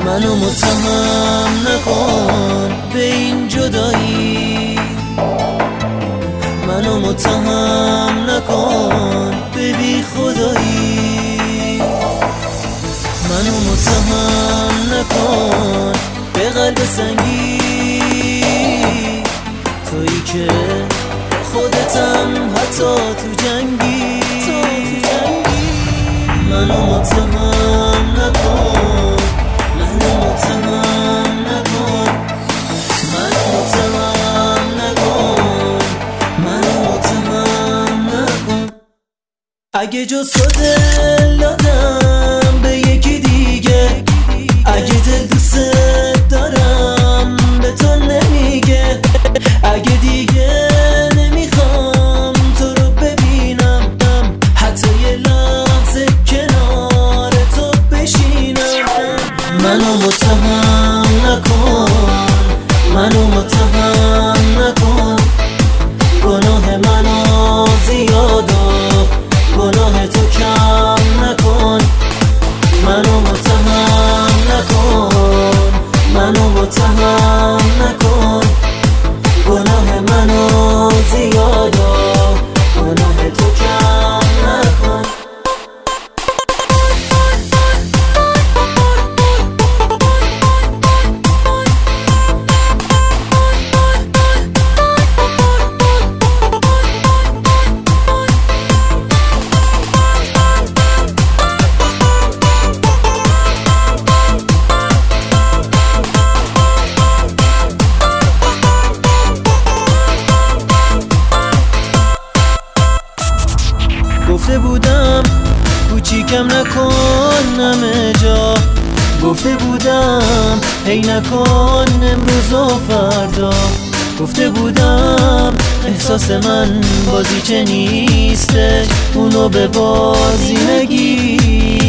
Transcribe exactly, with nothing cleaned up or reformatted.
منو متهم نکن به این جدایی، منو متهم نکن به بی خدایی، منو متهم نکن به قلب سنگی، تویی که خودتم حتی تو جنگی، منو متهم نکن، منو متهم نکن، منو متهم نکن، منو متهم نکن. اگه جز تو دل دادم به یکی دیگه، اگه دل دوست دارم به تو نمیگه، اگه دیگه نمیخوام تو رو ببینم، حتی یه لحظه کنار تو بشینم. منو متهم نکن، منو متهم نکن، گناه منو زیاد و گناه تو کم نکن. منو متهم نکن، منو متهم نکن، گناه منو زیاد و گناه تو کم نکن. گفته بودم کوچیکم نکن همه جا، گفته بودم هی نکن امروز و فردا، گفته بودم احساس من بازی چه نیستش، اونو به بازی نگیر.